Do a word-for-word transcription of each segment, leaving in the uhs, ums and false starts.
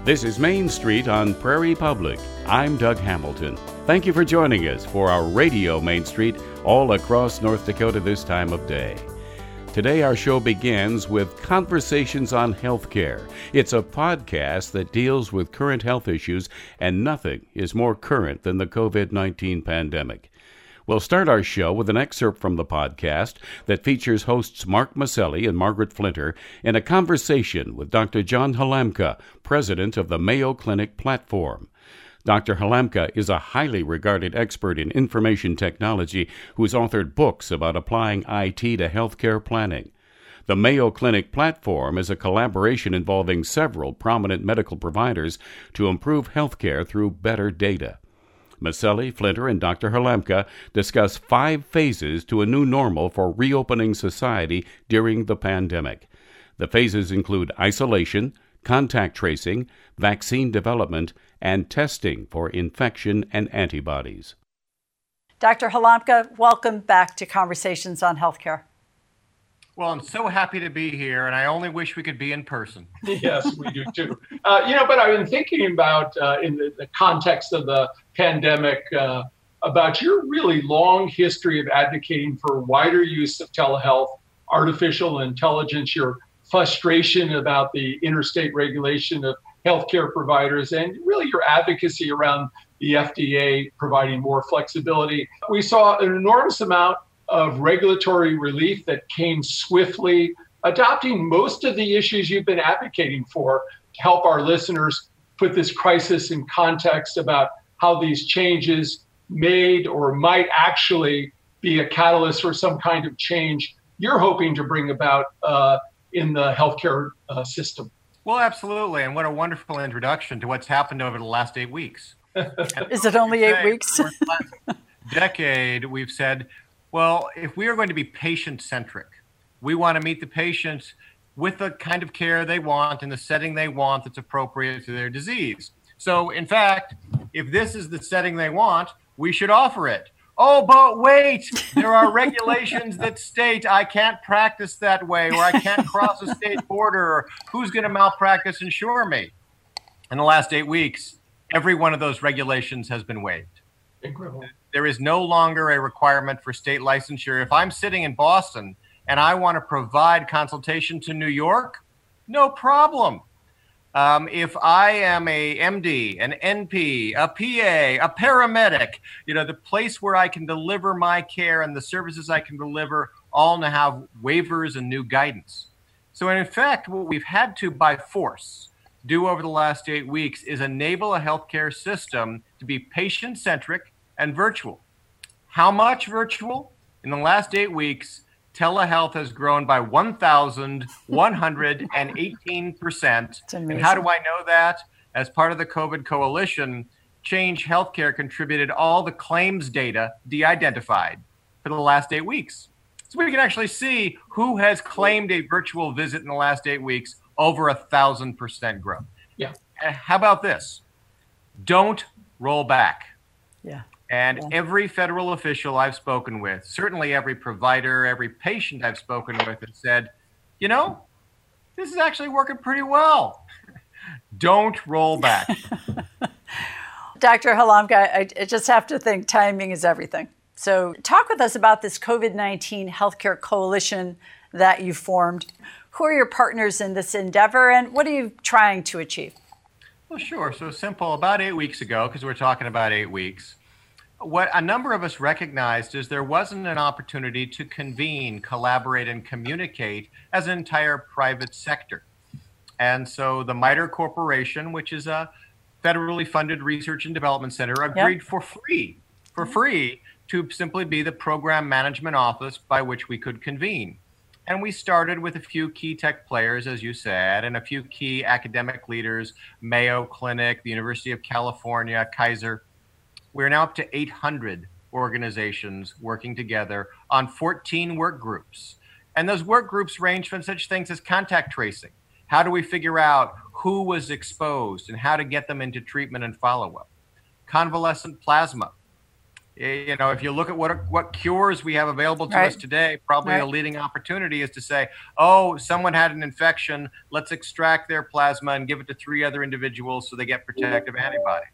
This is Main Street on Prairie Public. I'm Doug Hamilton. Thank you for joining us for our Radio Main Street all across North Dakota this time of day. Today our show begins with Conversations on Healthcare. It's a podcast that deals with current health issues, and nothing is more current than the covid nineteen pandemic. We'll start our show with an excerpt from the podcast that features hosts Mark Maselli and Margaret Flinter in a conversation with Doctor John Halamka, president of the Mayo Clinic Platform. Doctor Halamka is a highly regarded expert in information technology who's authored books about applying I T to healthcare planning. The Mayo Clinic Platform is a collaboration involving several prominent medical providers to improve healthcare through better data. Maselli, Flinter, and Doctor Halamka discuss five phases to a new normal for reopening society during the pandemic. The phases include isolation, contact tracing, vaccine development, and testing for infection and antibodies. Doctor Halamka, welcome back to Conversations on Healthcare. Well, I'm so happy to be here, and I only wish we could be in person. Yes, we do too. Uh, you know, but I've been thinking about, uh, in the, the context of the pandemic, uh, about your really long history of advocating for wider use of telehealth, artificial intelligence, your frustration about the interstate regulation of healthcare providers, and really your advocacy around the F D A providing more flexibility. We saw an enormous amount of regulatory relief that came swiftly, adopting most of the issues you've been advocating for to help our listeners put this crisis in context about how these changes made or might actually be a catalyst for some kind of change you're hoping to bring about uh, in the healthcare uh, system. Well, absolutely. And what a wonderful introduction to what's happened over the last eight weeks. Is it only eight weeks? For the last decade, we've said, well, if we are going to be patient-centric, we want to meet the patients with the kind of care they want in the setting they want that's appropriate to their disease. So, in fact, if this is the setting they want, we should offer it. Oh, but wait, there are regulations that state I can't practice that way, or I can't cross a state border, or who's going to malpractice insure me? In the last eight weeks, every one of those regulations has been waived. Incredible. There is no longer a requirement for state licensure. If I'm sitting in Boston and I want to provide consultation to New York, no problem. Um, if I am a M D, an N P, a P A, a paramedic, you know, the place where I can deliver my care and the services I can deliver all now have waivers and new guidance. So in effect, what we've had to by force do over the last eight weeks is enable a healthcare system to be patient-centric and virtual. How much virtual? In the last eight weeks, telehealth has grown by one thousand one hundred eighteen percent. And how do I know that? As part of the COVID Coalition, Change Healthcare contributed all the claims data de-identified for the last eight weeks. So we can actually see who has claimed a virtual visit in the last eight weeks, over a thousand percent growth. Yeah. And how about this? Don't roll back. Yeah. And yeah. every federal official I've spoken with, certainly every provider, every patient I've spoken with has said, you know, this is actually working pretty well. Don't roll back. Doctor Halamka, I, I just have to think timing is everything. So talk with us about this covid nineteen Healthcare Coalition that you formed. Who are your partners in this endeavor, and what are you trying to achieve? Well, sure. So simple. About eight weeks ago, because we're talking about eight weeks, what a number of us recognized is there wasn't an opportunity to convene, collaborate, and communicate as an entire private sector. And so the MITRE Corporation, which is a federally funded research and development center, agreed yep. for free, for free to simply be the program management office by which we could convene. And we started with a few key tech players, as you said, and a few key academic leaders, Mayo Clinic, the University of California, Kaiser. We're now up to eight hundred organizations working together on fourteen work groups. And those work groups range from such things as contact tracing. How do we figure out who was exposed and how to get them into treatment and follow-up? Convalescent plasma, You know, if you look at what what cures we have available to right. us today, probably right. the leading opportunity is to say, oh, someone had an infection, let's extract their plasma and give it to three other individuals so they get protective antibodies.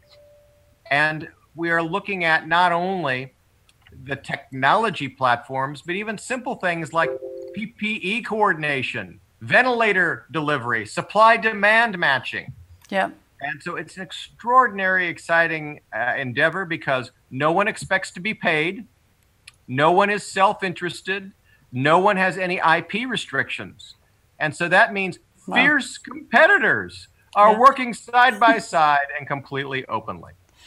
And we are looking at not only the technology platforms, but even simple things like P P E coordination, ventilator delivery, supply-demand matching. Yeah. And so it's an extraordinary, exciting uh, endeavor because no one expects to be paid. No one is self-interested. No one has any I P restrictions. And so that means wow. fierce competitors are yeah. working side by side and completely openly.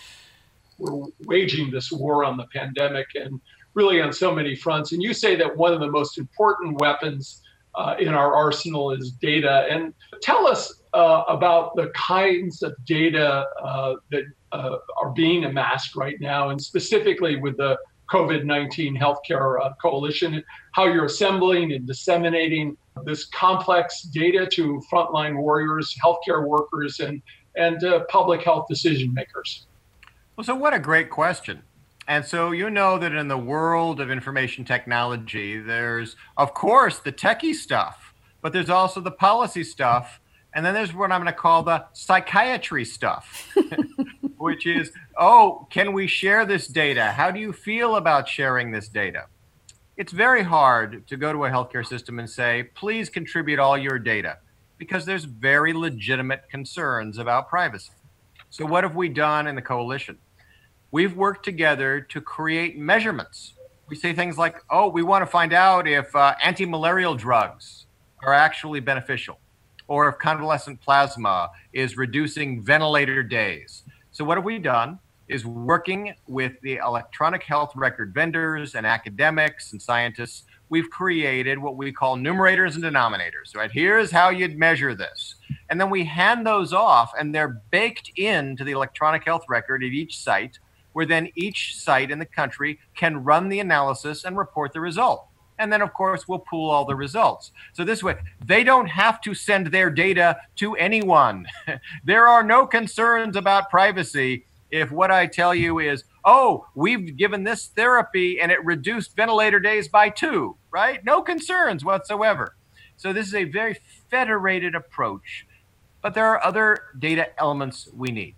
We're waging this war on the pandemic and really on so many fronts. And you say that one of the most important weapons uh, in our arsenal is data. And tell us uh, about the kinds of data uh, that uh, are being amassed right now, and specifically with the COVID nineteen Healthcare uh, Coalition, how you're assembling and disseminating this complex data to frontline warriors, healthcare workers, and, and uh, public health decision makers. Well, so what a great question. And so you know that in the world of information technology, there's, of course, the techie stuff, but there's also the policy stuff. And then there's what I'm going to call the psychiatry stuff, which is, oh, can we share this data? How do you feel about sharing this data? It's very hard to go to a healthcare system and say, please contribute all your data, because there's very legitimate concerns about privacy. So what have we done in the coalition? We've worked together to create measurements. We say things like, oh, we want to find out if uh, anti-malarial drugs are actually beneficial, or if convalescent plasma is reducing ventilator days. So what have we done is working with the electronic health record vendors and academics and scientists, we've created what we call numerators and denominators, right? Here's how you'd measure this. And then we hand those off, and they're baked into the electronic health record at each site, where then each site in the country can run the analysis and report the result. And then, of course, we'll pool all the results. So this way, they don't have to send their data to anyone. There are no concerns about privacy if what I tell you is, oh, we've given this therapy and it reduced ventilator days by two, right? No concerns whatsoever. So this is a very federated approach, but there are other data elements we need.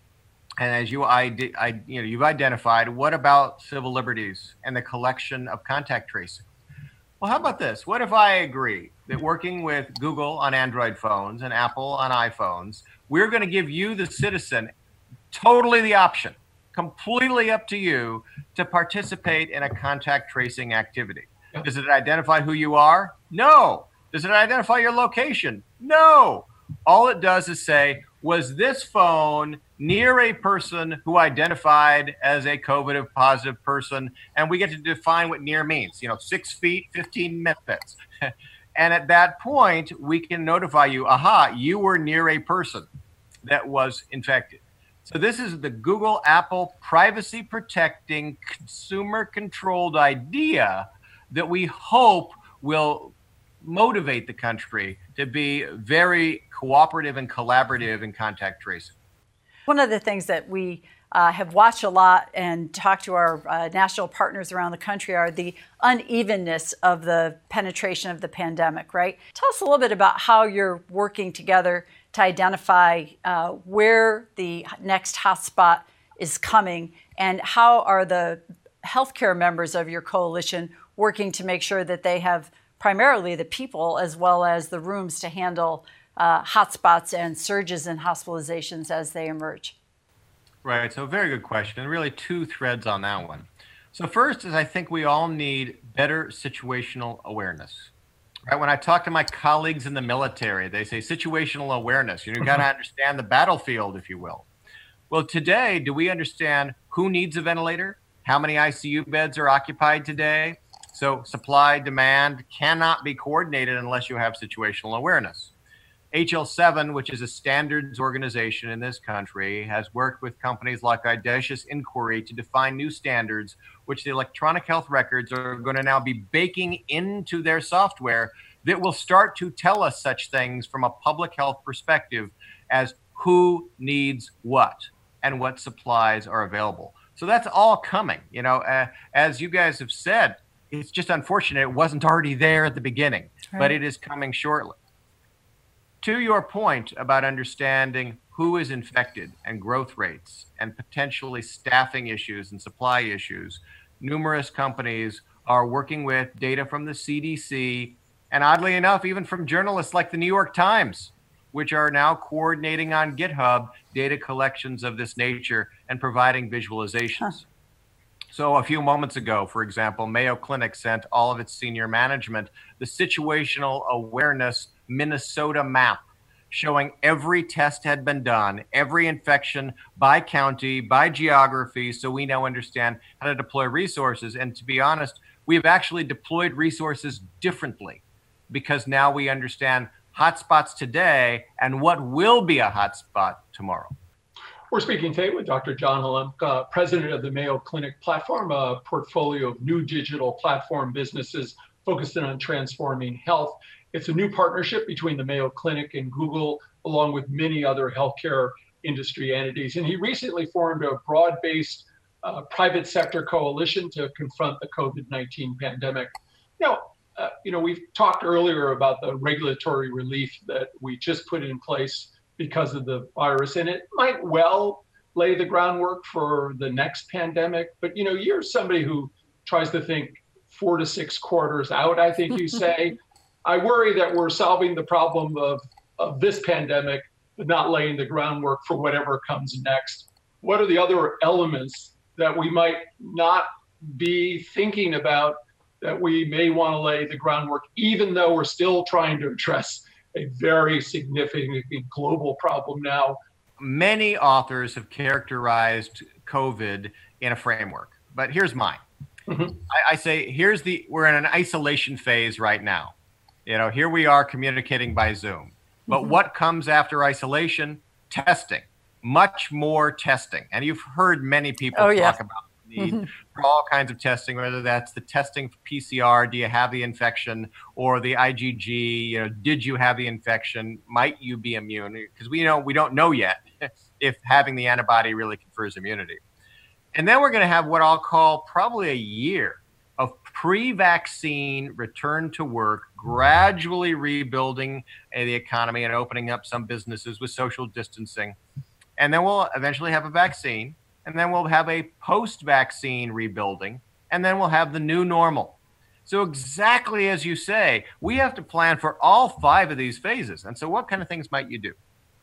And as you, I, I, you know, you've identified, what about civil liberties and the collection of contact tracing? Well, how about this? What if I agree that working with Google on Android phones and Apple on iPhones, we're going to give you, the citizen, totally the option, completely up to you, to participate in a contact tracing activity. Does it identify who you are? No. Does it identify your location? No. All it does is say, was this phone near a person who identified as a COVID positive person? And we get to define what near means, you know, six feet, fifteen minutes. And at that point, we can notify you, aha, you were near a person that was infected. So this is the Google Apple privacy protecting, consumer controlled idea that we hope will motivate the country to be very cooperative and collaborative in contact tracing. One of the things that we uh, have watched a lot and talked to our uh, national partners around the country are the unevenness of the penetration of the pandemic, right? Tell us a little bit about how you're working together to identify uh, where the next hotspot is coming, and how are the healthcare members of your coalition working to make sure that they have primarily the people as well as the rooms to handle uh, hotspots and surges in hospitalizations as they emerge? Right. So very good question. And really two threads on that one. So first is I think we all need better situational awareness. Right. When I talk to my colleagues in the military, they say situational awareness. You know, you got to understand the battlefield, if you will. Well, today, do we understand who needs a ventilator? How many I C U beds are occupied today? So supply, demand cannot be coordinated unless you have situational awareness. H L seven, which is a standards organization in this country, has worked with companies like Audacious Inquiry to define new standards, which the electronic health records are going to now be baking into their software that will start to tell us such things from a public health perspective as who needs what and what supplies are available. So that's all coming. You know, uh, as you guys have said, it's just unfortunate it wasn't already there at the beginning, right. But it is coming shortly. To your point about understanding who is infected and growth rates and potentially staffing issues and supply issues, numerous companies are working with data from the C D C and, oddly enough, even from journalists like the New York Times, which are now coordinating on GitHub data collections of this nature and providing visualizations. Huh. So a few moments ago, for example, Mayo Clinic sent all of its senior management the situational awareness Minnesota map showing every test had been done, every infection by county, by geography, so we now understand how to deploy resources. And to be honest, we've actually deployed resources differently because now we understand hotspots today and what will be a hotspot tomorrow. We're speaking today with Doctor John Halemka, president of the Mayo Clinic Platform, a portfolio of new digital platform businesses focused on transforming health. It's a new partnership between the Mayo Clinic and Google, along with many other healthcare industry entities. And he recently formed a broad-based uh, private sector coalition to confront the COVID nineteen pandemic. Now, uh, you know, we've talked earlier about the regulatory relief that we just put in place because of the virus, and it might well lay the groundwork for the next pandemic. But, you know, you're somebody who tries to think four to six quarters out, I think you say. I worry that we're solving the problem of, of this pandemic, but not laying the groundwork for whatever comes next. What are the other elements that we might not be thinking about that we may want to lay the groundwork, even though we're still trying to address a very significant global problem now? Many authors have characterized COVID in a framework, but here's mine. Mm-hmm. I, I say, here's the, we're in an isolation phase right now. You know, here we are communicating by Zoom. But mm-hmm. what comes after isolation? Testing, much more testing. And you've heard many people oh, talk yeah. about the need mm-hmm. for all kinds of testing, whether that's the testing for P C R, do you have the infection, or the I G G, you know, did you have the infection? Might you be immune? Because we know we don't know yet if having the antibody really confers immunity. And then we're going to have what I'll call probably a year of pre-vaccine return to work, gradually rebuilding uh, the economy and opening up some businesses with social distancing. And then we'll eventually have a vaccine, and then we'll have a post-vaccine rebuilding, and then we'll have the new normal. So exactly as you say, we have to plan for all five of these phases. And so what kind of things might you do?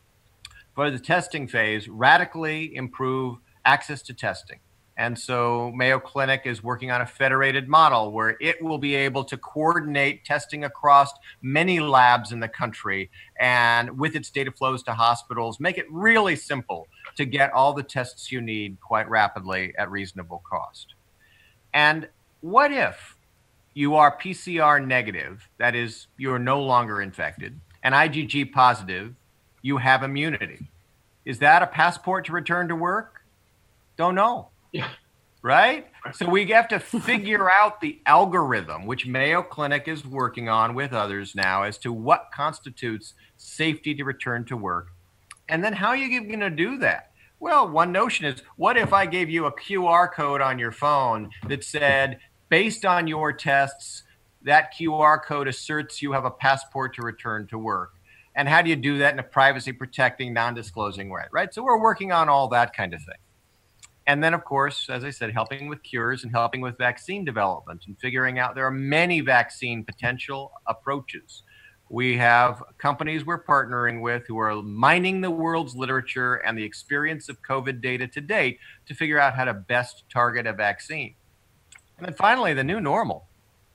For the testing phase, radically improve access to testing. And so Mayo Clinic is working on a federated model where it will be able to coordinate testing across many labs in the country, and with its data flows to hospitals, make it really simple to get all the tests you need quite rapidly at reasonable cost. And what if you are P C R negative, that is, you're no longer infected, and I G G positive, you have immunity? Is that a passport to return to work? Don't know. Yeah. Right? So we have to figure out the algorithm, which Mayo Clinic is working on with others now, as to what constitutes safety to return to work. And then how are you going to do that? Well, one notion is, what if I gave you a Q R code on your phone that said, based on your tests, that Q R code asserts you have a passport to return to work? And how do you do that in a privacy protecting, non-disclosing way, right? So we're working on all that kind of thing. And then, of course, as I said, helping with cures and helping with vaccine development and figuring out there are many vaccine potential approaches. We have companies we're partnering with who are mining the world's literature and the experience of COVID data to date to figure out how to best target a vaccine. And then finally, the new normal.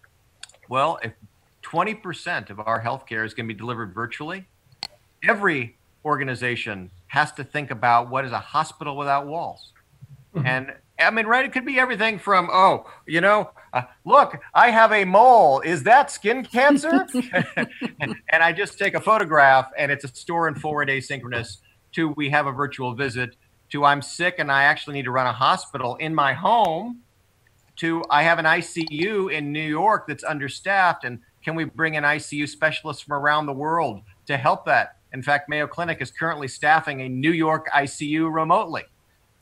Well, if twenty percent of our healthcare is going to be delivered virtually, every organization has to think about what is a hospital without walls. And I mean, right, it could be everything from, oh, you know, uh, look, I have a mole. Is that skin cancer? and, and I just take a photograph and it's a store and forward asynchronous, to we have a virtual visit, to I'm sick and I actually need to run a hospital in my home, to I have an I C U in New York that's understaffed, and can we bring an I C U specialist from around the world to help that? In fact, Mayo Clinic is currently staffing a New York I C U remotely.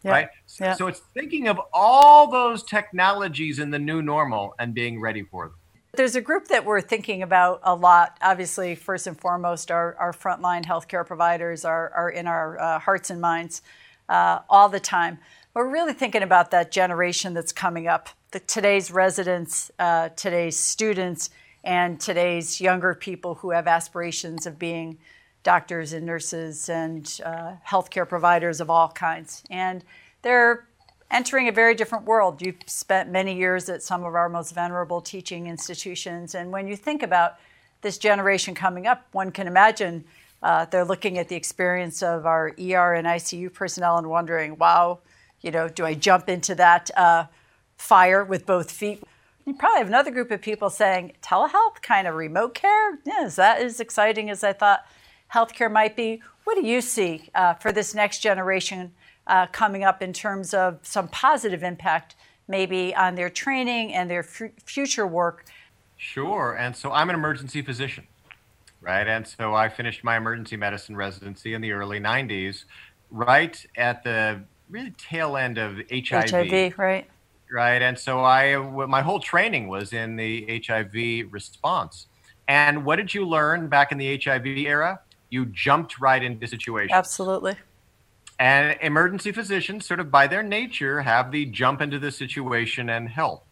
Yeah. right? So, Yeah. so it's thinking of all those technologies in the new normal and being ready for them. There's a group that we're thinking about a lot. Obviously, first and foremost, our, our frontline healthcare providers are, are in our uh, hearts and minds uh, all the time. We're really thinking about that generation that's coming up, the, today's residents, uh, today's students, and today's younger people who have aspirations of being doctors and nurses and uh, healthcare providers of all kinds. And they're entering a very different world. You've spent many years at some of our most venerable teaching institutions. And when you think about this generation coming up, one can imagine uh, they're looking at the experience of our E R and I C U personnel and wondering, wow, you know, do I jump into that uh, fire with both feet? You probably have another group of people saying, telehealth, kind of remote care? Yeah, is that as exciting as I thought healthcare might be? What do you see uh, for this next generation Uh, coming up in terms of some positive impact maybe on their training and their f- future work? Sure. And so I'm an emergency physician, right? And so I finished my emergency medicine residency in the early nineties, right at the really tail end of H I V. H I V, right. Right. And so I, my whole training was in the H I V response. And what did you learn back in the H I V era? You jumped right into situations. Absolutely. And emergency physicians, sort of by their nature, have the jump into the situation and help.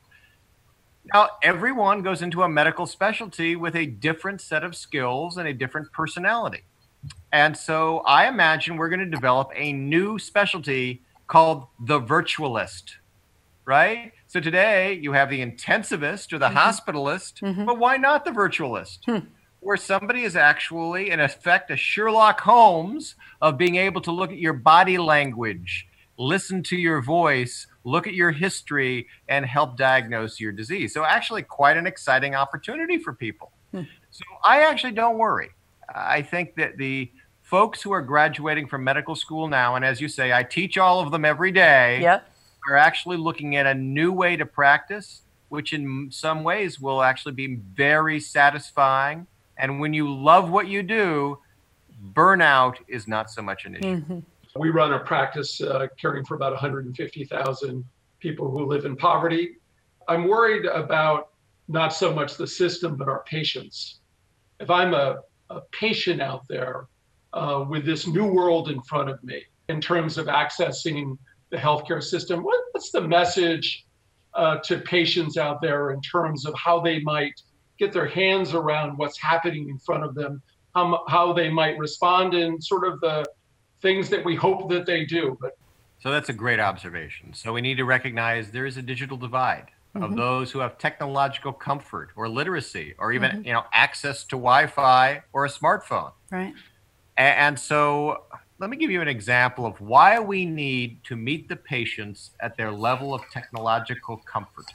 Now, everyone goes into a medical specialty with a different set of skills and a different personality. And so I imagine we're going to develop a new specialty called the virtualist, right? So today you have the intensivist or the mm-hmm. hospitalist, mm-hmm. but why not the virtualist? Hmm. Where somebody is actually, in effect, a Sherlock Holmes of being able to look at your body language, listen to your voice, look at your history, and help diagnose your disease. So actually quite an exciting opportunity for people. Hmm. So I actually don't worry. I think that the folks who are graduating from medical school now, and as you say, I teach all of them every day, yep. are actually looking at a new way to practice, which in some ways will actually be very satisfying. And when you love what you do, burnout is not so much an issue. Mm-hmm. We run a practice uh, caring for about one hundred fifty thousand people who live in poverty. I'm worried about not so much the system, but our patients. If I'm a, a patient out there uh, with this new world in front of me in terms of accessing the healthcare system, what, what's the message uh, to patients out there in terms of how they might get their hands around what's happening in front of them, how, how they might respond in sort of the things that we hope that they do. But So that's a great observation. So we need to recognize there is a digital divide mm-hmm. of those who have technological comfort or literacy or even mm-hmm. you know access to Wi-Fi or a smartphone. Right. And, and so let me give you an example of why we need to meet the patients at their level of technological comfort.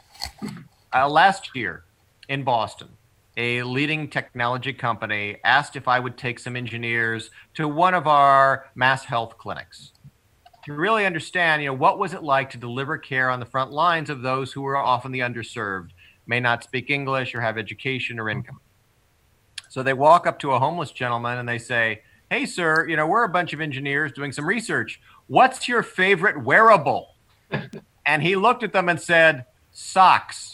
Uh, last year, in Boston, a leading technology company asked if I would take some engineers to one of our mass health clinics to really understand, you know, what was it like to deliver care on the front lines of those who were often the underserved, may not speak English or have education or income. So they walk up to a homeless gentleman and they say, "Hey, sir, you know, we're a bunch of engineers doing some research. What's your favorite wearable?" And he looked at them and said, "Socks."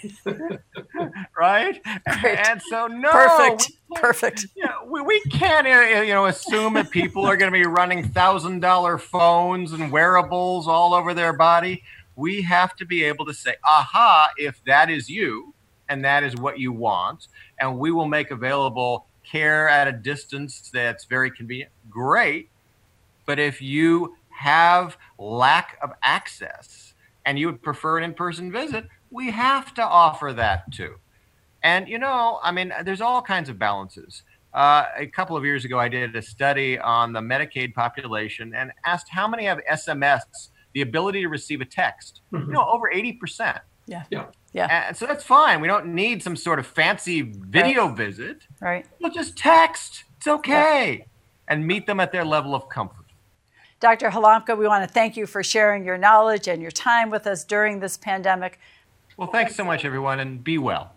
Right? Great. And so, no. Perfect. We Perfect. You know, we, we can't uh, you know, assume that people are going to be running one thousand dollars phones and wearables all over their body. We have to be able to say, aha, if that is you and that is what you want, and we will make available care at a distance that's very convenient, great. But if you have lack of access and you would prefer an in-person visit, we have to offer that too. And, you know, I mean, there's all kinds of balances. Uh, a couple of years ago, I did a study on the Medicaid population and asked how many have S M S, the ability to receive a text. Mm-hmm. You know, over eighty percent. Yeah. Yeah. Yeah. And so that's fine. We don't need some sort of fancy video right. visit. Right. We'll just text. It's okay. Yeah. And meet them at their level of comfort. Doctor Halamka, we want to thank you for sharing your knowledge and your time with us during this pandemic. Well, thanks so much, everyone, and be well.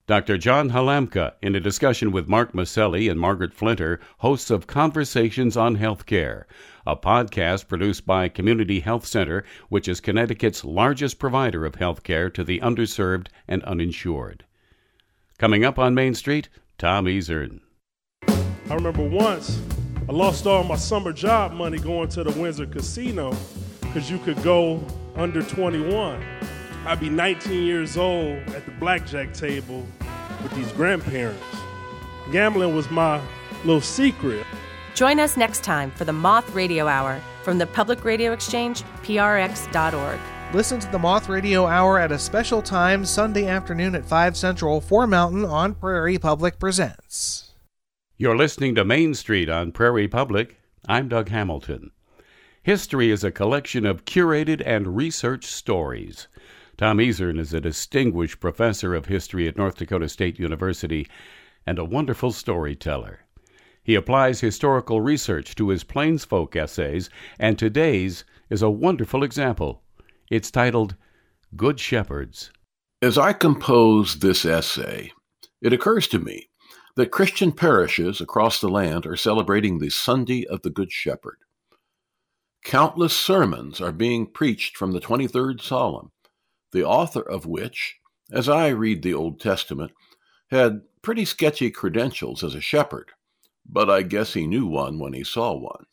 Doctor John Halamka, in a discussion with Mark Maselli and Margaret Flinter, hosts of Conversations on Healthcare, a podcast produced by Community Health Center, which is Connecticut's largest provider of healthcare to the underserved and uninsured. Coming up on Main Street, Tom Ezern. I remember once I lost all my summer job money going to the Windsor Casino because you could go under twenty-one. I'd be nineteen years old at the blackjack table with these grandparents. Gambling was my little secret. Join us next time for the Moth Radio Hour from the Public Radio Exchange, P R X dot org. Listen to the Moth Radio Hour at a special time Sunday afternoon at five Central, four Mountain on Prairie Public Presents. You're listening to Main Street on Prairie Public. I'm Doug Hamilton. History is a collection of curated and researched stories. Tom Ezern is a distinguished professor of history at North Dakota State University and a wonderful storyteller. He applies historical research to his Plainsfolk essays, and today's is a wonderful example. It's titled Good Shepherds. As I compose this essay, it occurs to me that Christian parishes across the land are celebrating the Sunday of the Good Shepherd. Countless sermons are being preached from the twenty-third Psalm, the author of which, as I read the Old Testament, had pretty sketchy credentials as a shepherd, but I guess he knew one when he saw one.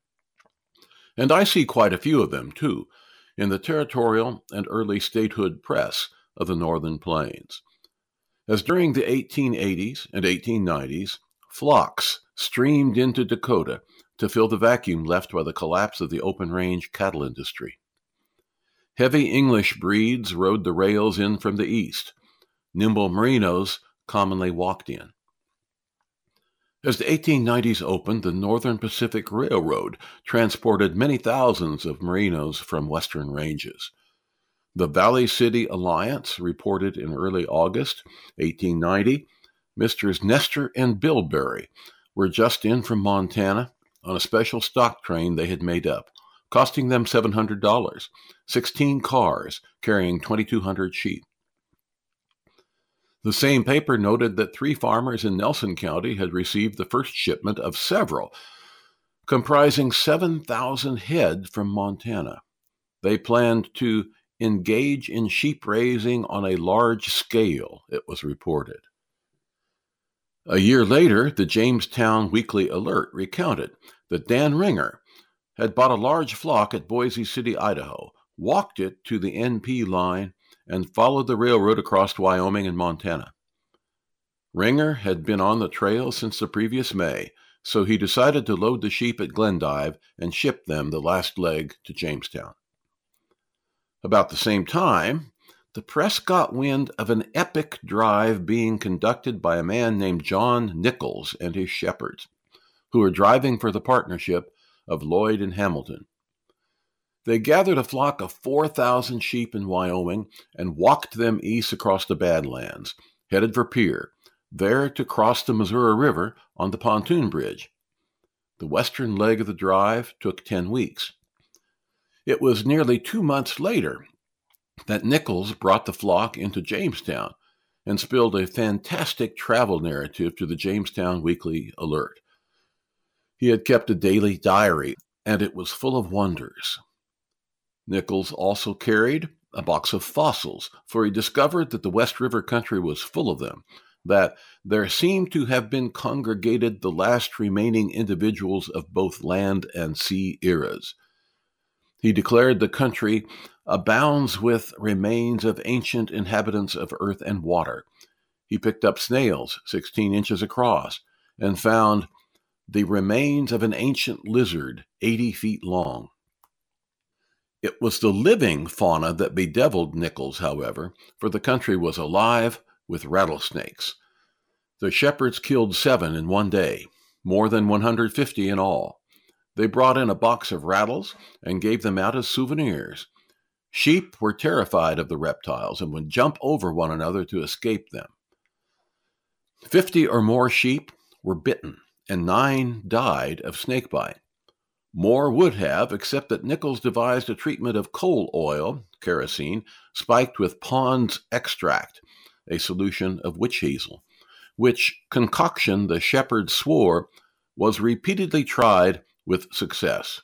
And I see quite a few of them, too, in the territorial and early statehood press of the Northern Plains. As during the eighteen eighties and eighteen nineties, flocks streamed into Dakota to fill the vacuum left by the collapse of the open-range cattle industry. Heavy English breeds rode the rails in from the east. Nimble Merinos commonly walked in. As the eighteen nineties opened, the Northern Pacific Railroad transported many thousands of Merinos from western ranges. The Valley City Alliance reported in early August eighteen ninety, Misters Nestor and Bilberry were just in from Montana on a special stock train they had made up, costing them seven hundred dollars, sixteen cars carrying twenty-two hundred sheep. The same paper noted that three farmers in Nelson County had received the first shipment of several, comprising seven thousand head from Montana. They planned to engage in sheep raising on a large scale, it was reported. A year later, the Jamestown Weekly Alert recounted that Dan Ringer had bought a large flock at Boise City, Idaho, walked it to the N P line, and followed the railroad across Wyoming and Montana. Ringer had been on the trail since the previous May, so he decided to load the sheep at Glendive and ship them the last leg to Jamestown. About the same time, the press got wind of an epic drive being conducted by a man named John Nichols and his shepherds, who were driving for the partnership of Lloyd and Hamilton. They gathered a flock of four thousand sheep in Wyoming and walked them east across the Badlands, headed for Pierre, there to cross the Missouri River on the pontoon bridge. The western leg of the drive took ten weeks. It was nearly two months later that Nichols brought the flock into Jamestown and spilled a fantastic travel narrative to the Jamestown Weekly Alert. He had kept a daily diary, and it was full of wonders. Nichols also carried a box of fossils, for he discovered that the West River country was full of them, that there seemed to have been congregated the last remaining individuals of both land and sea eras. He declared the country abounds with remains of ancient inhabitants of earth and water. He picked up snails sixteen inches across and found the remains of an ancient lizard eighty feet long. It was the living fauna that bedeviled Nichols, however, for the country was alive with rattlesnakes. The shepherds killed seven in one day, more than one hundred fifty in all. They brought in a box of rattles and gave them out as souvenirs. Sheep were terrified of the reptiles and would jump over one another to escape them. Fifty or more sheep were bitten, and nine died of snakebite. More would have, except that Nichols devised a treatment of coal oil, kerosene, spiked with Pond's extract, a solution of witch hazel, which concoction the shepherds swore was repeatedly tried with success.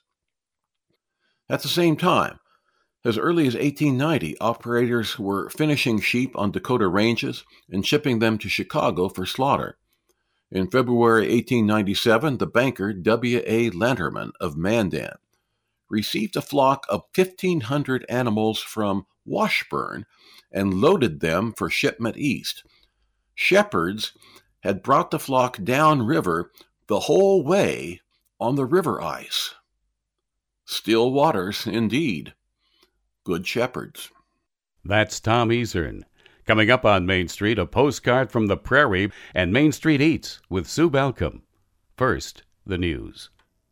At the same time, as early as eighteen ninety, operators were finishing sheep on Dakota ranges and shipping them to Chicago for slaughter. In February eighteen ninety-seven, the banker W A Lanterman of Mandan received a flock of fifteen hundred animals from Washburn and loaded them for shipment east. Shepherds had brought the flock downriver the whole way on the river ice. Still waters, indeed. Good shepherds. That's Tom Ezern. Coming up on Main Street, a postcard from the Prairie and Main Street Eats with Sue Balcom. First, the news.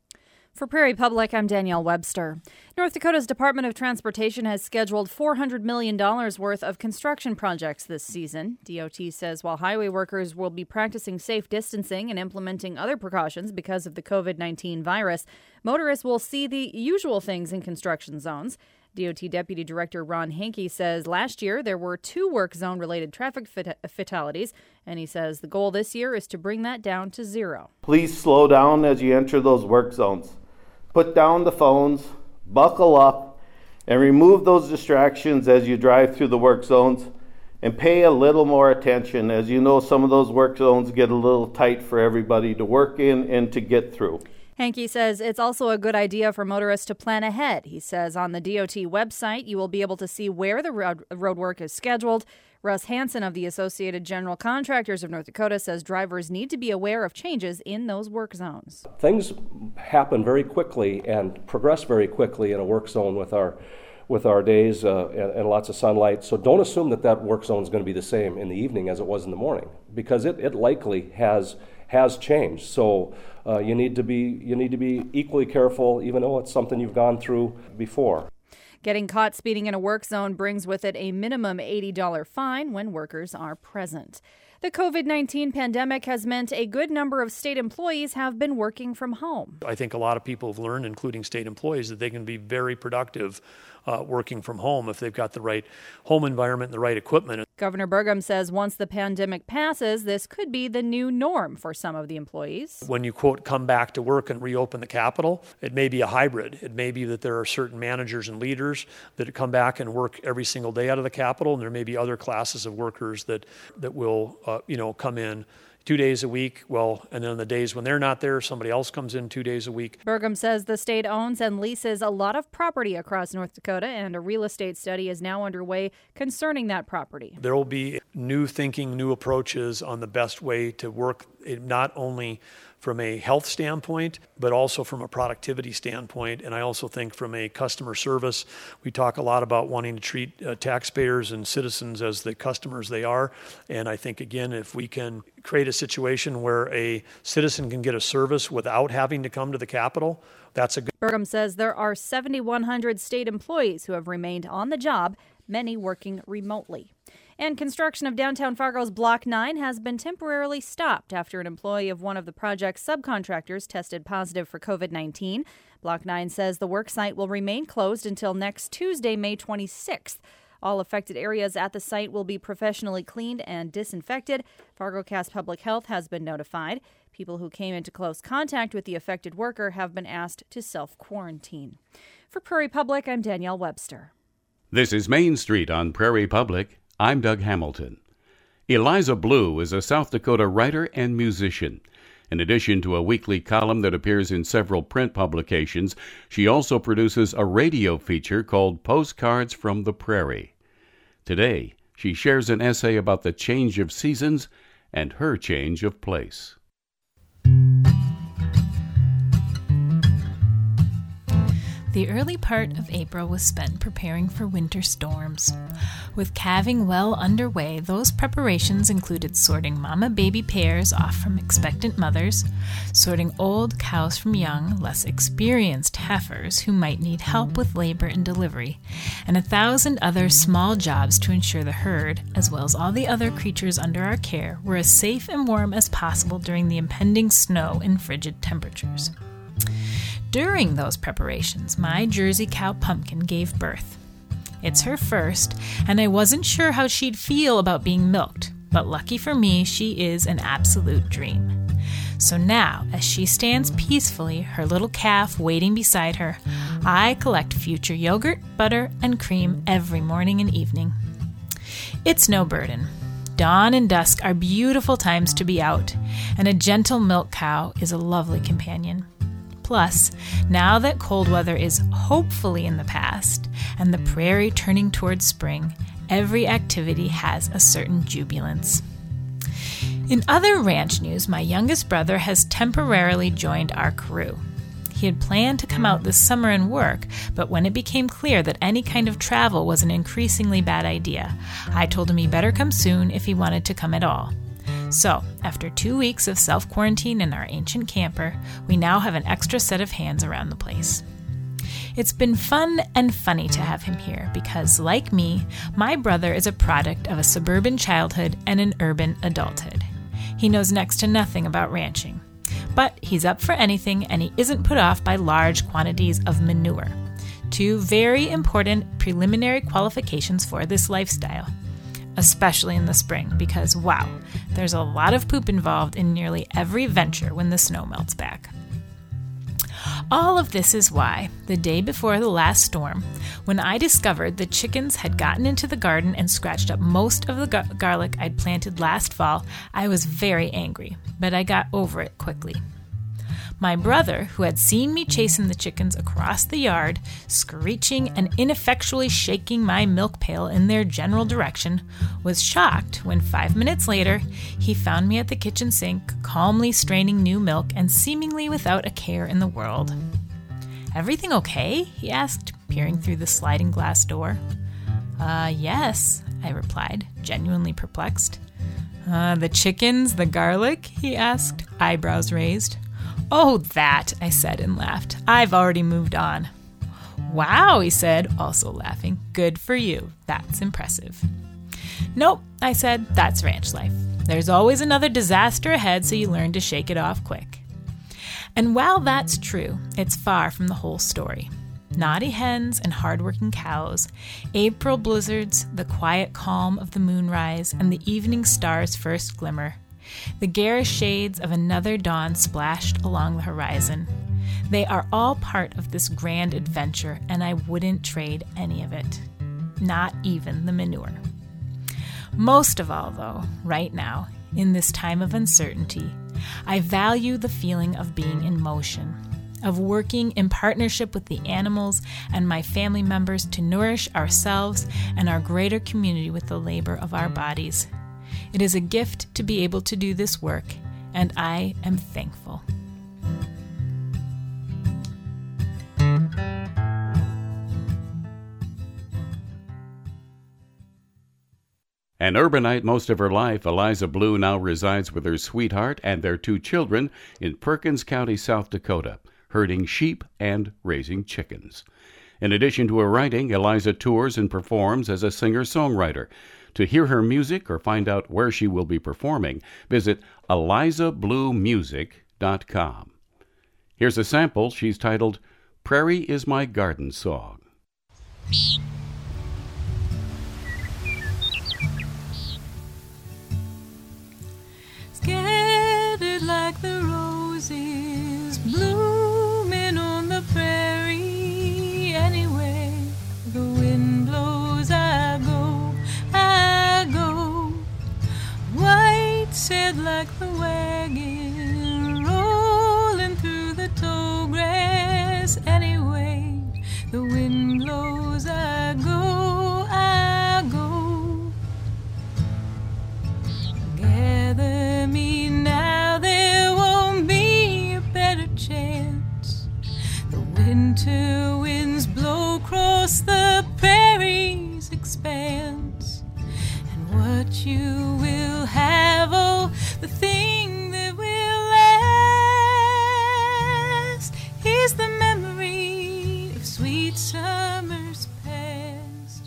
For Prairie Public, I'm Danielle Webster. North Dakota's Department of Transportation has scheduled four hundred million dollars worth of construction projects this season. D O T says while highway workers will be practicing safe distancing and implementing other precautions because of the covid nineteen virus, motorists will see the usual things in construction zones. D O T Deputy Director Ron Hankey says last year there were two work zone-related traffic fat- fatalities, and he says the goal this year is to bring that down to zero. Please slow down as you enter those work zones. Put down the phones, buckle up, and remove those distractions as you drive through the work zones, and pay a little more attention. As you know, some of those work zones get a little tight for everybody to work in and to get through. Hankey says it's also a good idea for motorists to plan ahead. He says on the D O T website, you will be able to see where the road, road work is scheduled. Russ Hansen of the Associated General Contractors of North Dakota says drivers need to be aware of changes in those work zones. Things happen very quickly and progress very quickly in a work zone with our with our days uh, and, and lots of sunlight. So don't assume that that work zone is going to be the same in the evening as it was in the morning, because it, it likely has has changed. So uh, you need to be you need to be equally careful, even though it's something you've gone through before. Getting caught speeding in a work zone brings with it a minimum eighty dollars fine when workers are present. The covid nineteen pandemic has meant a good number of state employees have been working from home. I think a lot of people have learned, including state employees, that they can be very productive uh, working from home if they've got the right home environment and the right equipment. Governor Burgum says once the pandemic passes, this could be the new norm for some of the employees. When you, quote, come back to work and reopen the Capitol, it may be a hybrid. It may be that there are certain managers and leaders that come back and work every single day out of the Capitol, and there may be other classes of workers that, that will, uh, you know, come in two days a week. Well, and then on the days when they're not there, somebody else comes in two days a week. Burgum says the state owns and leases a lot of property across North Dakota, and a real estate study is now underway concerning that property. There will be new thinking, new approaches on the best way to work, not only from a health standpoint, but also from a productivity standpoint. And I also think from a customer service, we talk a lot about wanting to treat uh, taxpayers and citizens as the customers they are. And I think, again, if we can create a situation where a citizen can get a service without having to come to the Capitol, that's a good. Burgum says there are seven thousand one hundred state employees who have remained on the job, many working remotely. And construction of downtown Fargo's Block nine has been temporarily stopped after an employee of one of the project's subcontractors tested positive for covid nineteen. Block nine says the work site will remain closed until next Tuesday, May twenty-sixth. All affected areas at the site will be professionally cleaned and disinfected. FargoCast Public Health has been notified. People who came into close contact with the affected worker have been asked to self-quarantine. For Prairie Public, I'm Danielle Webster. This is Main Street on Prairie Public. I'm Doug Hamilton. Eliza Blue is a South Dakota writer and musician. In addition to a weekly column that appears in several print publications, she also produces a radio feature called Postcards from the Prairie. Today, she shares an essay about the change of seasons and her change of place. The early part of April was spent preparing for winter storms. With calving well underway, those preparations included sorting mama-baby pairs off from expectant mothers, sorting old cows from young, less experienced heifers who might need help with labor and delivery, and a thousand other small jobs to ensure the herd, as well as all the other creatures under our care, were as safe and warm as possible during the impending snow and frigid temperatures. During those preparations, my Jersey cow Pumpkin gave birth. It's her first, and I wasn't sure how she'd feel about being milked, but lucky for me, she is an absolute dream. So now, as she stands peacefully, her little calf waiting beside her, I collect future yogurt, butter, and cream every morning and evening. It's no burden. Dawn and dusk are beautiful times to be out, and a gentle milk cow is a lovely companion. Plus, now that cold weather is hopefully in the past, and the prairie turning towards spring, every activity has a certain jubilance. In other ranch news, my youngest brother has temporarily joined our crew. He had planned to come out this summer and work, but when it became clear that any kind of travel was an increasingly bad idea, I told him he better come soon if he wanted to come at all. So, after two weeks of self-quarantine in our ancient camper, we now have an extra set of hands around the place. It's been fun and funny to have him here because, like me, my brother is a product of a suburban childhood and an urban adulthood. He knows next to nothing about ranching, but he's up for anything and he isn't put off by large quantities of manure. Two very important preliminary qualifications for this lifestyle, especially in the spring because, wow, there's a lot of poop involved in nearly every venture when the snow melts back. All of this is why, the day before the last storm, when I discovered the chickens had gotten into the garden and scratched up most of the gar- garlic I'd planted last fall, I was very angry, but I got over it quickly. My brother, who had seen me chasing the chickens across the yard, screeching and ineffectually shaking my milk pail in their general direction, was shocked when five minutes later he found me at the kitchen sink, calmly straining new milk and seemingly without a care in the world. "Everything okay?" he asked, peering through the sliding glass door. Uh, yes, I replied, genuinely perplexed. Uh, the chickens, the garlic? He asked, eyebrows raised. "Oh, that," I said and laughed. "I've already moved on." "Wow," he said, also laughing. "Good for you. That's impressive." "Nope," I said, "that's ranch life. There's always another disaster ahead, so you learn to shake it off quick." And while that's true, it's far from the whole story. Naughty hens and hardworking cows, April blizzards, the quiet calm of the moonrise, and the evening star's first glimmer. The garish shades of another dawn splashed along the horizon. They are all part of this grand adventure, and I wouldn't trade any of it. Not even the manure. Most of all, though, right now, in this time of uncertainty, I value the feeling of being in motion, of working in partnership with the animals and my family members to nourish ourselves and our greater community with the labor of our bodies. It is a gift to be able to do this work, and I am thankful. An urbanite most of her life, Eliza Blue now resides with her sweetheart and their two children in Perkins County, South Dakota, herding sheep and raising chickens. In addition to her writing, Eliza tours and performs as a singer-songwriter. To hear her music or find out where she will be performing, visit eliza blue music dot com. Here's a sample she's titled, "Prairie is My Garden Song." Scattered like the roses blooming on the prairie, anyway the wind blows I go, I go. White said like the wagon rolling through the tall grass, anyway the wind blows I go, I go. Gather me now, there won't be a better chance. The winter winds blow across the prairie's expanse, and what you will have, oh, the thing that will last is the memory of sweet summers past.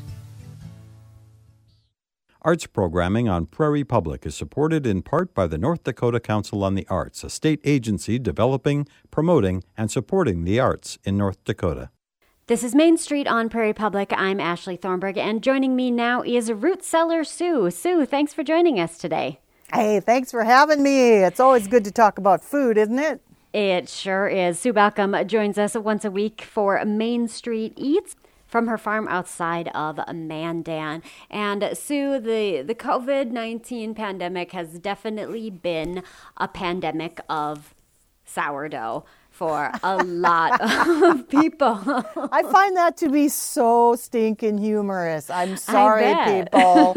Arts programming on Prairie Public is supported in part by the North Dakota Council on the Arts, a state agency developing, promoting, and supporting the arts in North Dakota. This is Main Street on Prairie Public. I'm Ashley Thornburg, and joining me now is root cellar Sue. Sue, thanks for joining us today. Hey, thanks for having me. It's always good to talk about food, isn't it? It sure is. Sue Balcom joins us once a week for Main Street Eats from her farm outside of Mandan. And Sue, the, the covid nineteen pandemic has definitely been a pandemic of sourdough for a lot of people. I find that to be so stinking humorous. I'm sorry, people.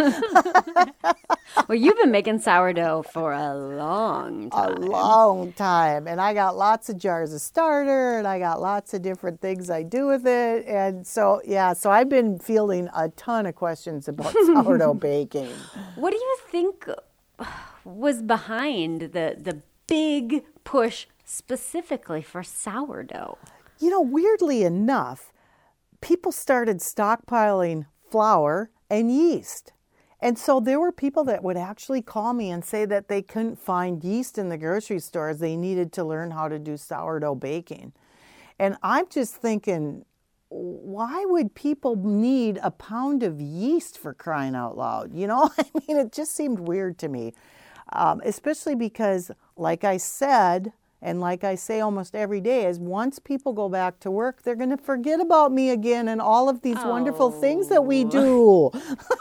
Well, you've been making sourdough for a long time. A long time. And I got lots of jars of starter, and I got lots of different things I do with it. And so, yeah, so I've been fielding a ton of questions about sourdough baking. What do you think was behind the the big push specifically for sourdough? You know, weirdly enough, people started stockpiling flour and yeast. And so there were people that would actually call me and say that they couldn't find yeast in the grocery stores. They needed to learn how to do sourdough baking. And I'm just thinking, why would people need a pound of yeast, for crying out loud? You know, I mean, it just seemed weird to me, um, especially because, like I said, and like I say almost every day, is once people go back to work, they're going to forget about me again and all of these oh. wonderful things that we do.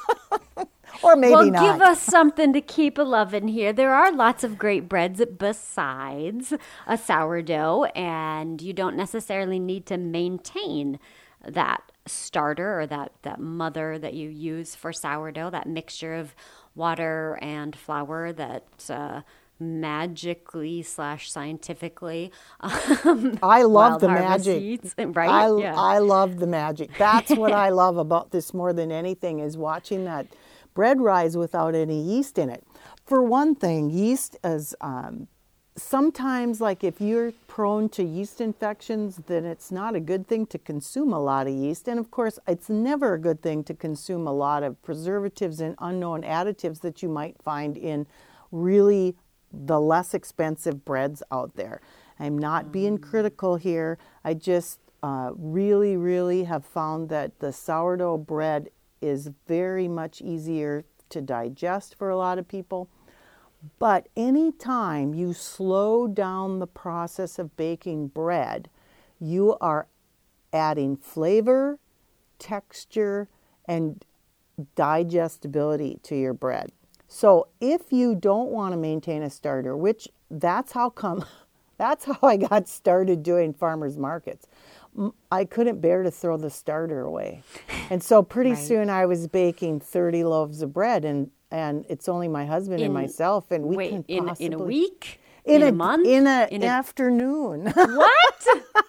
Or maybe well, not. Well, give us something to keep loving here. There are lots of great breads besides a sourdough, and you don't necessarily need to maintain that starter or that, that mother that you use for sourdough, that mixture of water and flour that uh, magically slash scientifically um, I love the magic. Eats, right? I, yeah. I love the magic. That's what I love about this more than anything, is watching that bread rise without any yeast in it. For one thing, yeast is um, sometimes, like if you're prone to yeast infections, then it's not a good thing to consume a lot of yeast. And of course, it's never a good thing to consume a lot of preservatives and unknown additives that you might find in really the less expensive breads out there. I'm not being critical here. I just uh, really, really have found that the sourdough bread is very much easier to digest for a lot of people. But anytime you slow down the process of baking bread, you are adding flavor, texture, and digestibility to your bread. So if you don't want to maintain a starter, which that's how come, that's how I got started doing farmers markets. I couldn't bear to throw the starter away. And so pretty right. soon I was baking thirty loaves of bread, and, and it's only my husband in, and myself, and we wait, can in, possibly... in a week? In, in a, a month? In an in a... afternoon. What?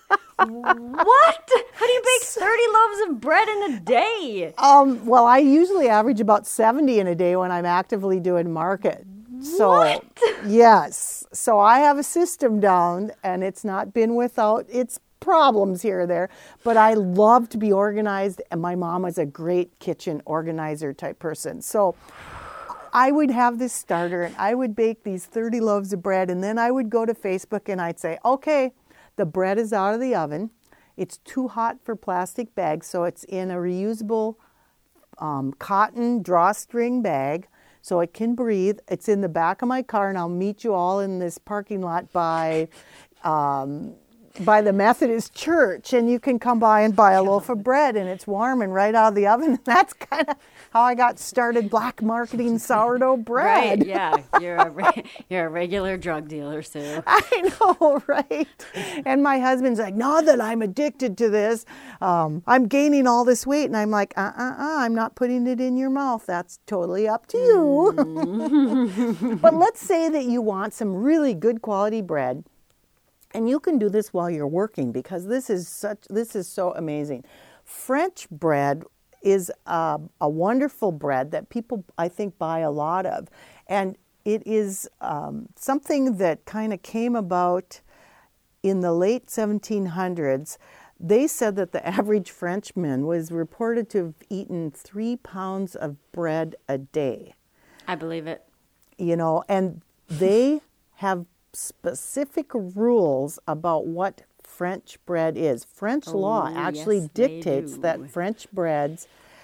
What? How do you bake thirty loaves of bread in a day? Um, well, I usually average about seventy in a day when I'm actively doing market. So, what? Yes. So I have a system down, and it's not been without its problems here or there, but I love to be organized, and my mom was a great kitchen organizer type person. So I would have this starter, and I would bake these thirty loaves of bread, and then I would go to Facebook and I'd say, okay, the bread is out of the oven. It's too hot for plastic bags, so it's in a reusable um, cotton drawstring bag so it can breathe. It's in the back of my car, and I'll meet you all in this parking lot by um, by the Methodist church, and you can come by and buy a loaf of bread, and it's warm and right out of the oven. That's kind of how I got started black marketing sourdough bread. Right, yeah. You're a, re- you're a regular drug dealer, Sue. I know, right? And my husband's like, now that I'm addicted to this, um, I'm gaining all this weight. And I'm like, uh-uh-uh, I'm not putting it in your mouth. That's totally up to you. Mm. But let's say that you want some really good quality bread. And you can do this while you're working, because this is such this is so amazing. French bread is a, a wonderful bread that people, I think, buy a lot of. And it is um, something that kind of came about in the late seventeen hundreds. They said that the average Frenchman was reported to have eaten three pounds of bread a day. I believe it. You know, and they have specific rules about what French bread is. French Oh, law actually yes, they dictates do. that French breads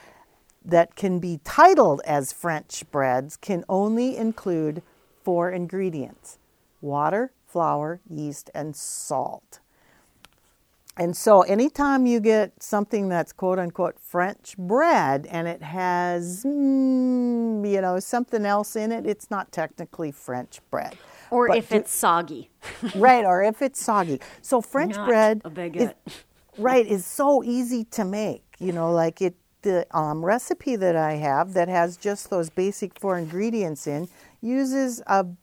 that can be titled as French breads can only include four ingredients: water, flour, yeast, and salt. And so anytime you get something that's quote unquote French bread and it has, mm, you know, something else in it, it's not technically French bread. Or But if do- it's soggy. Right, or if it's soggy. So French Not bread a baguette. is, right, is so easy to make. You know, like it, the um, recipe that I have that has just those basic four ingredients in uses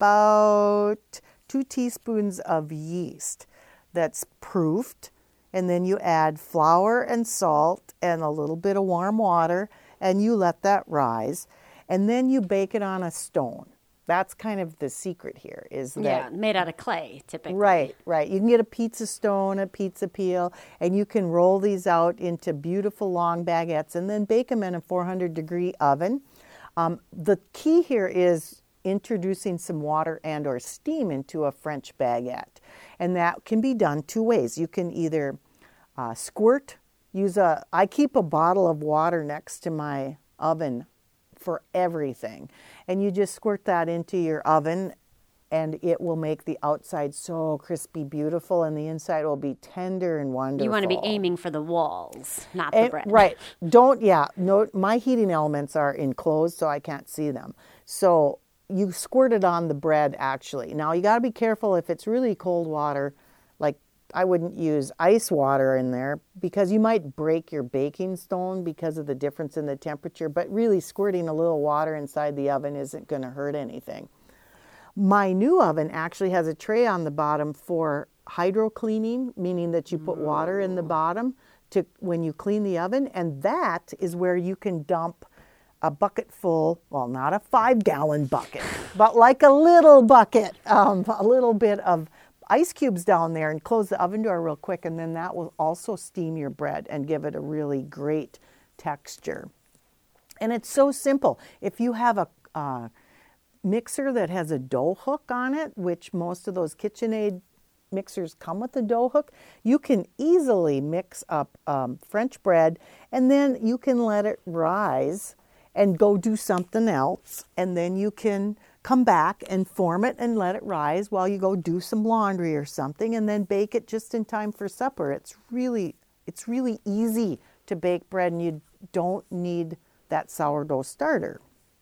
about two teaspoons of yeast that's proofed. And then you add flour and salt and a little bit of warm water, and you let that rise. And then you bake it on a stone. That's kind of the secret here, is that... Yeah, made out of clay, typically. Right, right. You can get a pizza stone, a pizza peel, and you can roll these out into beautiful long baguettes and then bake them in a four hundred degree oven. Um, the key here is introducing some water and or steam into a French baguette. And that can be done two ways. You can either uh, squirt, use a, I keep a bottle of water next to my oven for everything. And you just squirt that into your oven and it will make the outside so crispy, beautiful, and the inside will be tender and wonderful. You want to be aiming for the walls, not the And- bread. Right. Don't, yeah, no, my heating elements are enclosed so I can't see them. So you squirt it on the bread actually. Now you got to be careful if it's really cold water, like I wouldn't use ice water in there because you might break your baking stone because of the difference in the temperature, but really squirting a little water inside the oven isn't going to hurt anything. My new oven actually has a tray on the bottom for hydro cleaning, meaning that you put water in the bottom to when you clean the oven, and that is where you can dump a bucket full, well, not a five gallon bucket, but like a little bucket, um, a little bit of ice cubes down there, and close the oven door real quick, and then that will also steam your bread and give it a really great texture. And it's so simple. If you have a uh, mixer that has a dough hook on it, which most of those KitchenAid mixers come with a dough hook, you can easily mix up um, French bread, and then you can let it rise and go do something else, and then you can come back and form it and let it rise while you go do some laundry or something, and then bake it just in time for supper. It's really, it's really easy to bake bread, and you don't need that sourdough starter.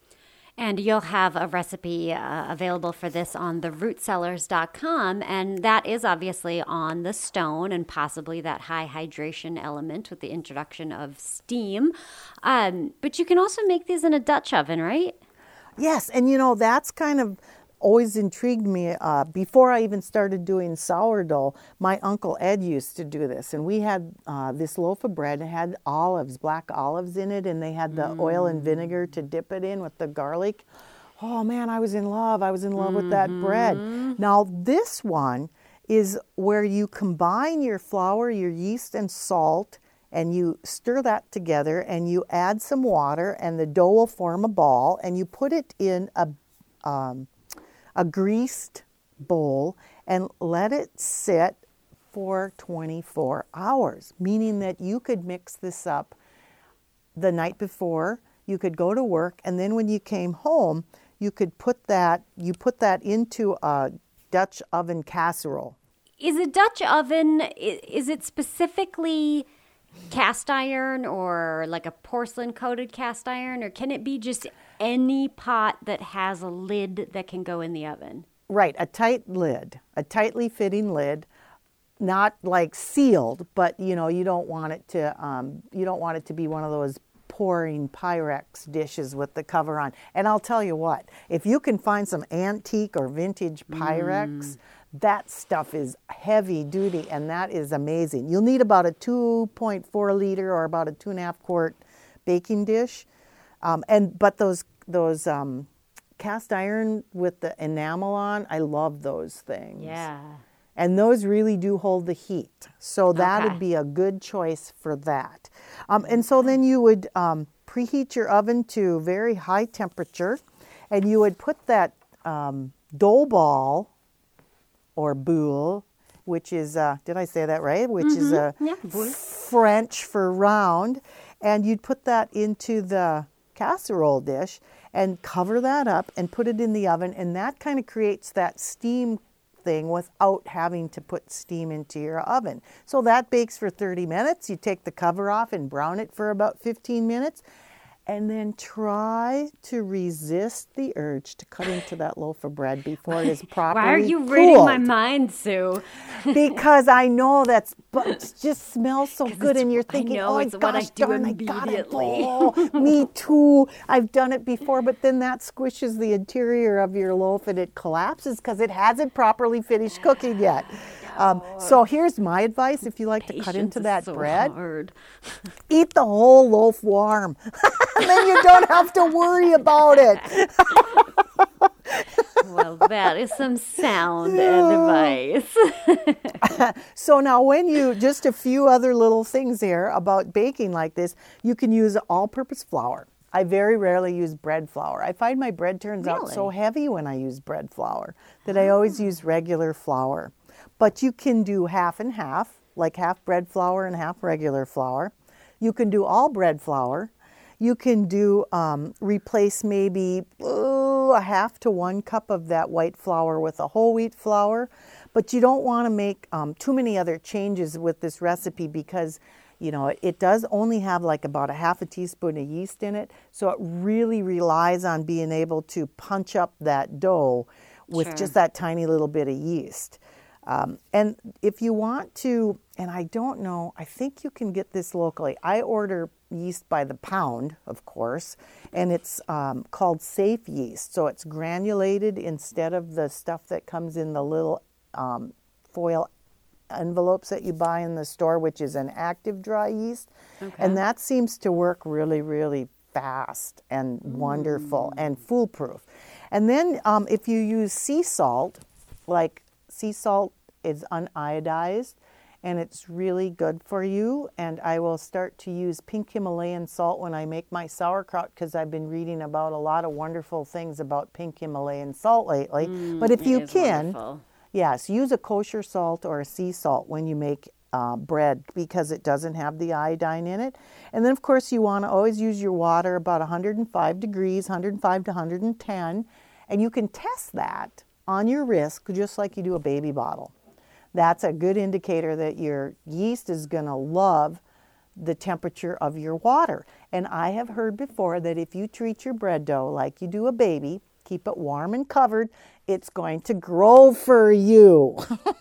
And you'll have a recipe uh, available for this on the root cellars dot com, and that is obviously on the stone and possibly that high hydration element with the introduction of steam. Um, but you can also make these in a Dutch oven, right? Yes, and you know, that's kind of always intrigued me. Uh, before I even started doing sourdough, my Uncle Ed used to do this, and we had uh, this loaf of bread. It had olives, black olives in it, and they had the mm. oil and vinegar to dip it in with the garlic. Oh man, I was in love. I was in love mm-hmm. with that bread. Now this one is where you combine your flour, your yeast, and salt, and you stir that together, and you add some water, and the dough will form a ball, and you put it in a um, a greased bowl and let it sit for twenty-four hours, meaning that you could mix this up the night before, you could go to work, and then when you came home, you could put that, you put that into a Dutch oven casserole. Is a Dutch oven, is it specifically cast iron or like a porcelain coated cast iron, or can it be just any pot that has a lid that can go in the oven? Right, a tight lid, a tightly fitting lid, not like sealed, but you know, you don't want it to um, you don't want it to be one of those pouring Pyrex dishes with the cover on. And I'll tell you what, if you can find some antique or vintage Pyrex, mm. that stuff is heavy duty, and that is amazing. You'll need about a two point four liter or about a two and a half quart baking dish. Um, and but those those um, cast iron with the enamel on, I love those things. Yeah. And those really do hold the heat. So that would Okay. be a good choice for that. Um, and so then you would um, preheat your oven to very high temperature, and you would put that um, dough ball or boule which is, uh, did I say that right? Which Mm-hmm. is a yeah, French for round. And you'd put that into the casserole dish and cover that up and put it in the oven. And that kind of creates that steam thing without having to put steam into your oven. So that bakes for thirty minutes. You take the cover off and brown it for about fifteen minutes. And then try to resist the urge to cut into that loaf of bread before it is properly Why are you cooled. reading my mind, Sue? Because I know that's, but it just smells so good, and you're thinking, know, oh it's gosh, what I do darn, I got it. immediately. Oh, me too. I've done it before, but then that squishes the interior of your loaf and it collapses because it hasn't properly finished cooking yet. Um, so here's my advice: if you like to cut into that so bread, hard. eat the whole loaf warm. Then you don't have to worry about it. Well, that is some sound advice. So now when you, just a few other little things here about baking like this, you can use all-purpose flour. I very rarely use bread flour. I find my bread turns out so Really? heavy when I use bread flour that I always use regular flour. But you can do half and half, like half bread flour and half regular flour. You can do all bread flour. You can do, um, replace maybe uh, a half to one cup of that white flour with a whole wheat flour. But you don't want to make um, too many other changes with this recipe because, you know, it, it does only have like about a half a teaspoon of yeast in it. So it really relies on being able to punch up that dough with Sure. just that tiny little bit of yeast. Um, and if you want to, and I don't know, I think you can get this locally. I order yeast by the pound, of course, and it's um, called Safe Yeast. So it's granulated instead of the stuff that comes in the little um, foil envelopes that you buy in the store, which is an active dry yeast. Okay. And that seems to work really, really fast and wonderful and foolproof. And then um, if you use sea salt, like sea salt is uniodized and it's really good for you. And I will start to use pink Himalayan salt when I make my sauerkraut because I've been reading about a lot of wonderful things about pink Himalayan salt lately. Mm, but if it you is can, wonderful. yes, use a kosher salt or a sea salt when you make uh, bread because it doesn't have the iodine in it. And then, of course, you want to always use your water about one hundred five degrees, one hundred five to one hundred ten. And you can test that on your wrist just like you do a baby bottle. That's a good indicator that your yeast is going to love the temperature of your water. And I have heard before that if you treat your bread dough like you do a baby, keep it warm and covered, it's going to grow for you.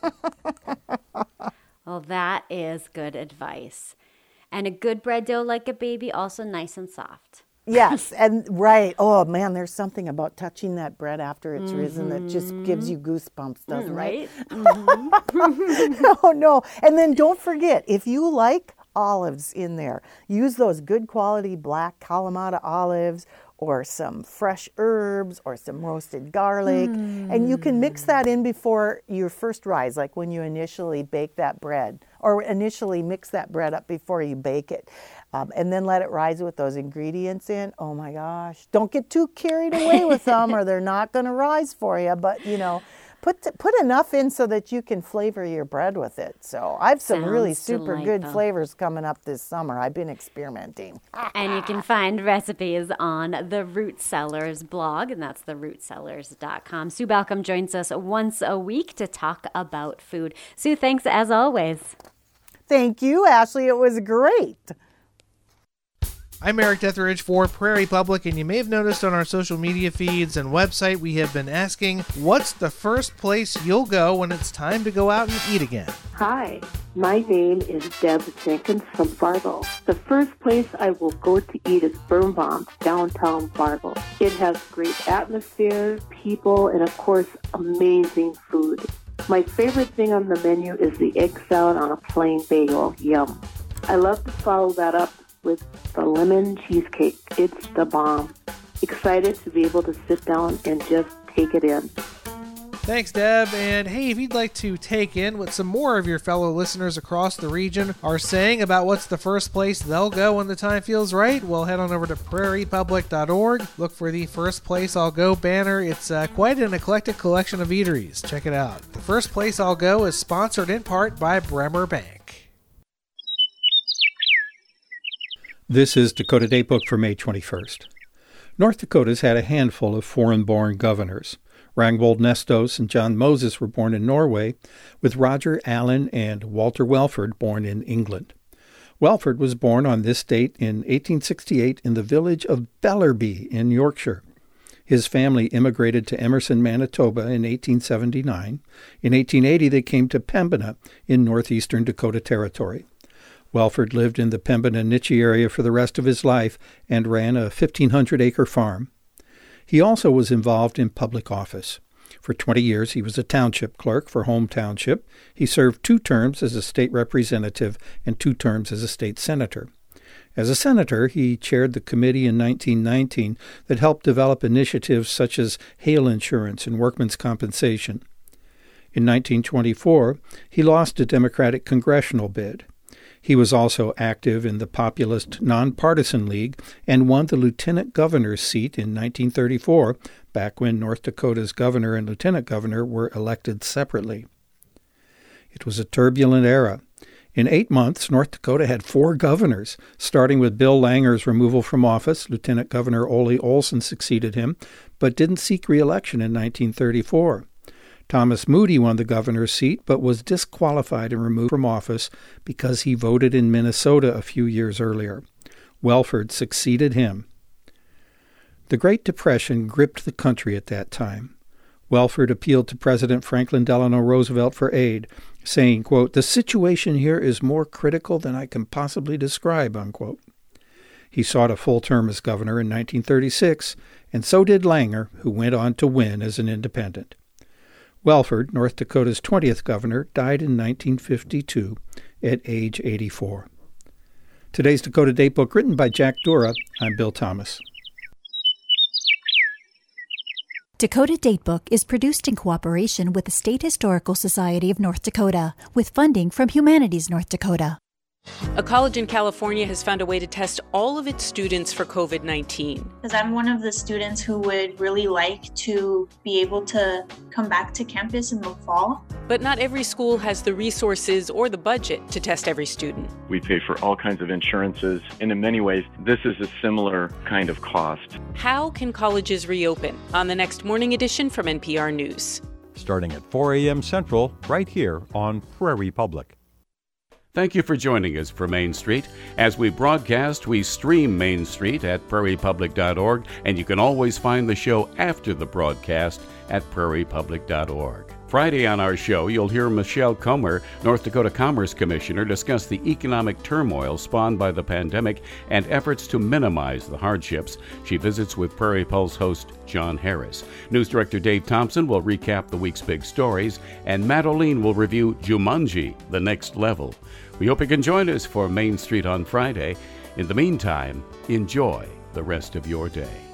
Well, that is good advice. And a good bread dough like a baby, also nice and soft. Yes, and right. Oh, man, there's something about touching that bread after it's mm-hmm. risen that just gives you goosebumps, doesn't mm, right? it? Mm-hmm. No, no. And then don't forget, if you like olives in there, use those good quality black Kalamata olives or some fresh herbs or some roasted garlic. Mm. And you can mix that in before your first rise, like when you initially bake that bread, or initially mix that bread up before you bake it. Um, and then let it rise with those ingredients in. Oh my gosh. Don't get too carried away with them or they're not going to rise for you. But, you know, put put enough in so that you can flavor your bread with it. So I have some Sounds really super delightful. good flavors coming up this summer. I've been experimenting. And you can find recipes on the Root Cellars blog, and that's the root cellars dot com. Sue Balcom joins us once a week to talk about food. Sue, thanks as always. Thank you, Ashley. It was great. I'm Eric Detheridge for Prairie Public, and you may have noticed on our social media feeds and website we have been asking, what's the first place you'll go when it's time to go out and eat again? Hi, my name is Deb Jenkins from Fargo. The first place I will go to eat is Birnbaum, downtown Fargo. It has great atmosphere, people, and of course, amazing food. My favorite thing on the menu is the egg salad on a plain bagel. Yum. I love to follow that up with the lemon cheesecake. It's the bomb. Excited to be able to sit down and just take it in. Thanks, Deb. And hey, if you'd like to take in what some more of your fellow listeners across the region are saying about what's the first place they'll go when the time feels right, well, head on over to prairie public dot org. Look for the First Place I'll Go banner. It's uh, quite an eclectic collection of eateries. Check it out. The First Place I'll Go is sponsored in part by Bremer Bank. This is Dakota Datebook for May twenty-first. North Dakota's had a handful of foreign-born governors. Ragnvold Nestos and John Moses were born in Norway, with Roger Allen and Walter Welford born in England. Welford was born on this date in eighteen sixty-eight in the village of Bellerby in Yorkshire. His family immigrated to Emerson, Manitoba in eighteen seventy-nine. In eighteen eighty, they came to Pembina in northeastern Dakota Territory. Welford lived in the Pembina-Niche area for the rest of his life and ran a fifteen hundred acre farm. He also was involved in public office. For twenty years, he was a township clerk for Home Township. He served two terms as a state representative and two terms as a state senator. As a senator, he chaired the committee in nineteen nineteen that helped develop initiatives such as hail insurance and workmen's compensation. In nineteen twenty-four, he lost a Democratic congressional bid. He was also active in the Populist Nonpartisan League and won the lieutenant governor's seat in nineteen thirty-four, back when North Dakota's governor and lieutenant governor were elected separately. It was a turbulent era. In eight months, North Dakota had four governors, starting with Bill Langer's removal from office. Lieutenant Governor Ole Olson succeeded him, but didn't seek re-election in nineteen thirty-four. Thomas Moody won the governor's seat, but was disqualified and removed from office because he voted in Minnesota a few years earlier. Welford succeeded him. The Great Depression gripped the country at that time. Welford appealed to President Franklin Delano Roosevelt for aid, saying, quote, "The situation here is more critical than I can possibly describe," unquote. He sought a full term as governor in nineteen thirty-six, and so did Langer, who went on to win as an independent. Welford, North Dakota's twentieth governor, died in nineteen fifty-two at age eighty-four. Today's Dakota Datebook, written by Jack Dura. I'm Bill Thomas. Dakota Datebook is produced in cooperation with the State Historical Society of North Dakota, with funding from Humanities North Dakota. A college in California has found a way to test all of its students for covid nineteen. Because I'm one of the students who would really like to be able to come back to campus in the fall. But not every school has the resources or the budget to test every student. We pay for all kinds of insurances, and in many ways, this is a similar kind of cost. How can colleges reopen? On the next morning edition from N P R News. Starting at four a.m. Central, right here on Prairie Public. Thank you for joining us for Main Street. As we broadcast, we stream Main Street at prairie public dot org, and you can always find the show after the broadcast at prairie public dot org. Friday on our show, you'll hear Michelle Comer, North Dakota Commerce Commissioner, discuss the economic turmoil spawned by the pandemic and efforts to minimize the hardships. She visits with Prairie Pulse host John Harris. News Director Dave Thompson will recap the week's big stories, and Matt O'Lean will review Jumanji: The Next Level. We hope you can join us for Main Street on Friday. In the meantime, enjoy the rest of your day.